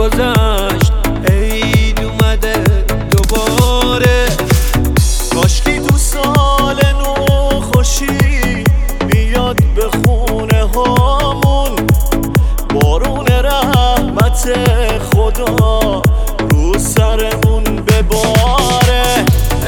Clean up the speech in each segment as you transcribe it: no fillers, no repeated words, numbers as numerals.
گذشت عید اومده دوباره. کاشکی تو سال نو خوشی بیاد به خونه هامون، بارون رحمت خدا رو سرمون بباره.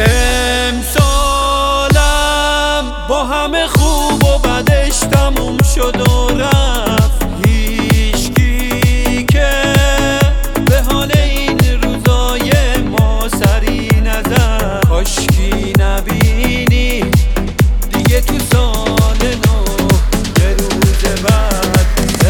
امسالم با همه خوب و بدش تموم شد و رفت، هیچکی که به حال این روزای ما سری نزد. کاشکی نبینی دیگه تو سال نو یه روز بعد.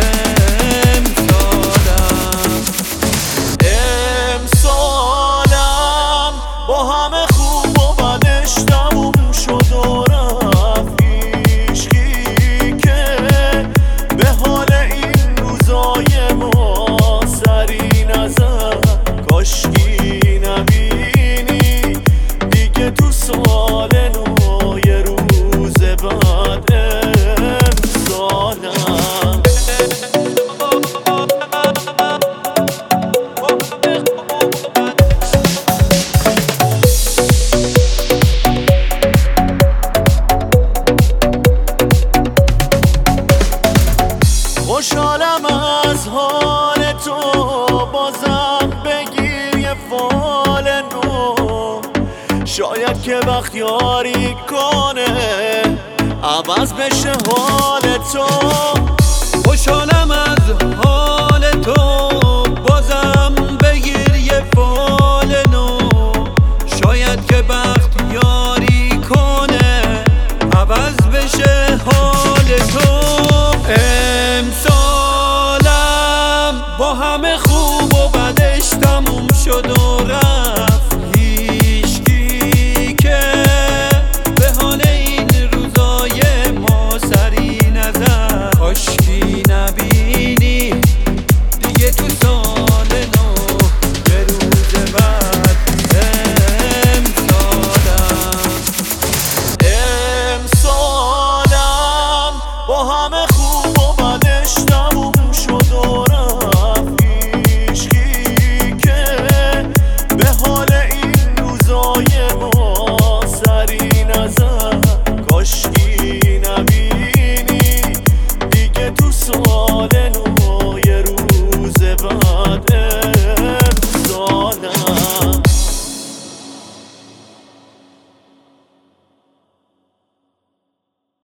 امسالم با همه خوب و بدش تموم شد و رفت، هیچکی که به حال این روزای ما سری نزد. کاشکی نبینی دیگه تو سال نو یه روز بعد. امسالم خوشحالم از حال تو، بازم بگیر یه فال نو. شاید که وقت یاری کنه عوض بشه حال تو. خوشحالم از حال تو، بازم بگیر یه فال نو. شاید که وقت یاری کنه عوض بشه حال تو. امسالم با همه خوب و بدش تموم شد و